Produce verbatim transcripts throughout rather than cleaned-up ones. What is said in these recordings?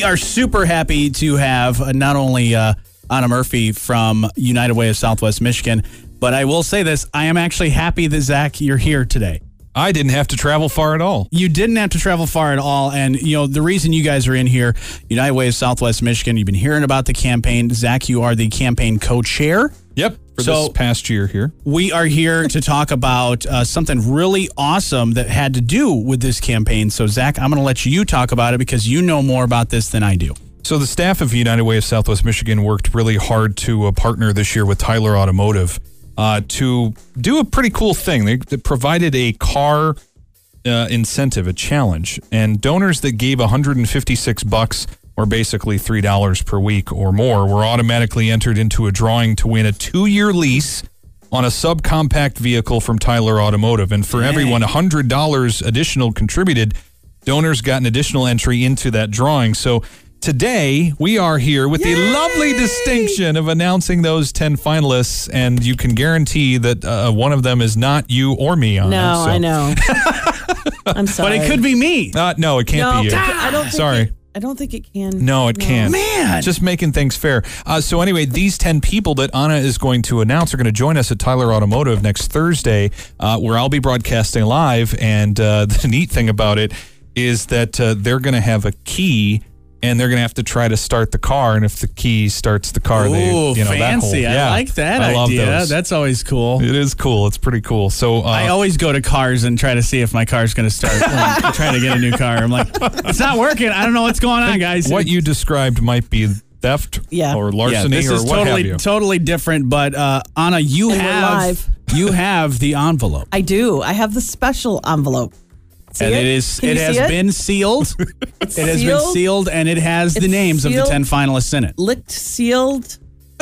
We are super happy to have uh, not only uh, Anna Murphy from United Way of Southwest Michigan, but I will say this, I am actually happy that, Zach, you're here today. I didn't have to travel far at all. You didn't have to travel far at all. And, you know, the reason you guys are in here, United Way of Southwest Michigan, you've been hearing about the campaign. Zach, you are the campaign co-chair. Yep, for so this past year here. We are here to talk about uh, something really awesome that had to do with this campaign. So, Zach, I'm going to let you talk about it because you know more about this than I do. So the staff of United Way of Southwest Michigan worked really hard to uh, partner this year with Tyler Automotive uh, to do a pretty cool thing. They, they provided a car uh, incentive, a challenge, and donors that gave one hundred fifty-six bucks, or basically three dollars per week or more, were automatically entered into a drawing to win a two-year lease on a subcompact vehicle from Tyler Automotive. And for Dang. everyone one hundred dollars additional contributed, donors got an additional entry into that drawing. So today, we are here with Yay! the lovely distinction of announcing those ten finalists, and you can guarantee that uh, one of them is not you or me, Anna. No, so. I know. I'm sorry. But it could be me. Uh, no, it can't no, be you. I don't think Sorry. It, I don't think it can. No, it no. can't. Man. Just making things fair. Uh, so anyway, these ten people that Anna is going to announce are going to join us at Tyler Automotive next Thursday, uh, where I'll be broadcasting live. And uh, the neat thing about it is that uh, they're going to have a key, and they're going to have to try to start the car. And if the key starts the car, Ooh, they, you know, fancy. that whole, yeah, I like that I idea. Love those. That's always cool. It is cool. It's pretty cool. So uh, I always go to cars and try to see if my car's going to start when I'm trying to get a new car. I'm like, it's not working. I don't know what's going on, guys. what you described might be theft Yeah. or yeah, larceny this or is what totally, have you. totally different. But uh, Anna, you And we're have live. you have the envelope, I do. I have the special envelope. See and it, it is Can it you has see it? been sealed. It's It has sealed, been sealed, and it has the It's names of the sealed. ten finalists in it. licked, sealed,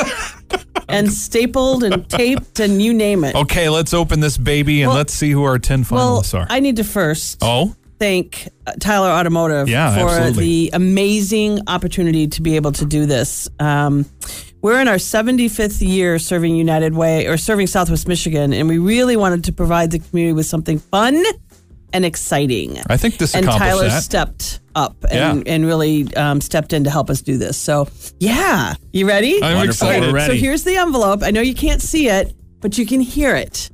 and stapled and taped, and you name it. Okay, let's open this baby and Well- let's see who our ten well, finalists are. I need to first oh, thank uh, Tyler Automotive Yeah, for absolutely. the amazing opportunity to be able to do this. Um, we're in our seventy-fifth year serving United Way or serving Southwest Michigan, and we really wanted to provide the community with something fun and exciting. I think this and accomplished Tyler that. stepped up and, Yeah. and really um, stepped in to help us do this. So, yeah. You ready? I'm Wonderful. excited. We're ready. So here's the envelope. I know you can't see it, but you can hear it.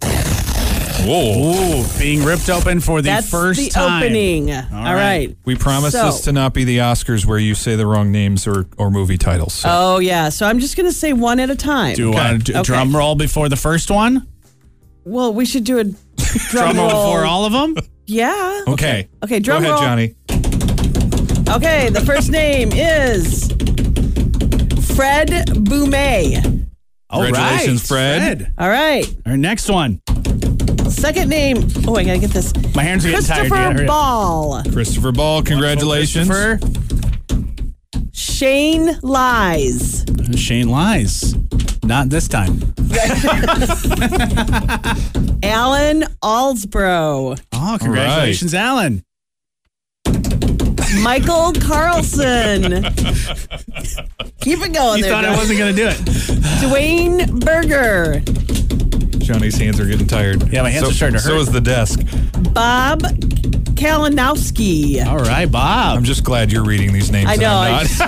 Whoa. Ooh, being ripped open for the That's first the time. opening. All right. right. We promise So- this to not be the Oscars where you say the wrong names or, or movie titles. So. Oh, yeah. So I'm just going to say one at a time. Do you want a Okay. drum roll before the first one? Well, we should do a drum, Drum roll roll. before all of them? Yeah. okay. Okay, drum Go ahead, roll. Johnny. Okay, the first name is Fred Boumet. All right. Congratulations, Fred. All right. Our next one. Second name. Oh, I got to get this. My hands are getting tired. You gotta Christopher hurry up. Ball. Christopher Ball, congratulations. Christopher. Shane Lies. Shane lies. Not this time. Alan Alsbro. Oh, congratulations, Alan. Michael Carlson. Keep it going You there. thought I Johnny. wasn't going to do it. Dwayne Berger. Johnny's hands are getting tired. Yeah, my hands so, are starting to So hurt. is the desk. Bob Kalinowski. All right, Bob. I'm just glad you're reading these names. I and know. I'm I not. just,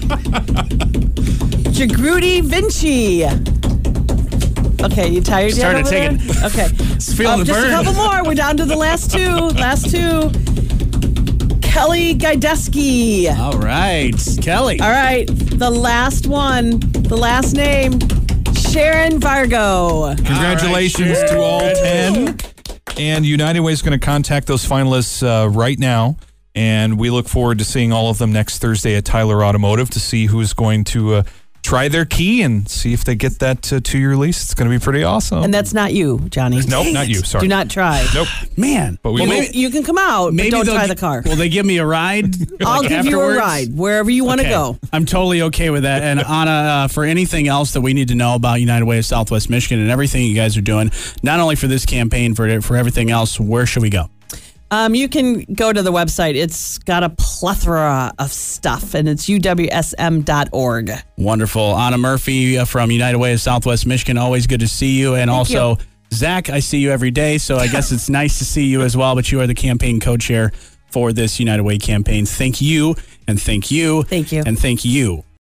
yeah. Jagruti Vinci. Okay, you tired yet? Started over there? taking- Okay. feeling Um, the just burn. a couple more. We're down to the last two. Last two. Kelly Gaideski. All right, Kelly. All right. The last one. The last name. Sharon Vargo. Congratulations All right, to all Sharon. ten. And United Way is going to contact those finalists uh, right now. And we look forward to seeing all of them next Thursday at Tyler Automotive to see who's going to uh, try their key and see if they get that uh, two-year lease. It's going to be pretty awesome. And that's not you, Johnny. Nope, not you. Sorry. Do not try. Nope. Man. But we You, will. you can come out, but don't they'll try gi- the car. Will they give me a ride? I'll like, give you a afterwards? ride wherever you want to Okay. go. I'm totally okay with that. And Anna, uh, for anything else that we need to know about United Way of Southwest Michigan and everything you guys are doing, not only for this campaign, for for everything else, where should we go? Um, you can go to the website. It's got a plethora of stuff, and it's U W S M dot org. Wonderful. Anna Murphy uh, from United Way of Southwest Michigan, always good to see you. And Thank also, you. Zach, I see you every day, so I guess it's nice to see you as well, but you are the campaign co-chair for this United Way campaign. Thank you, and thank you, Thank you. and thank you.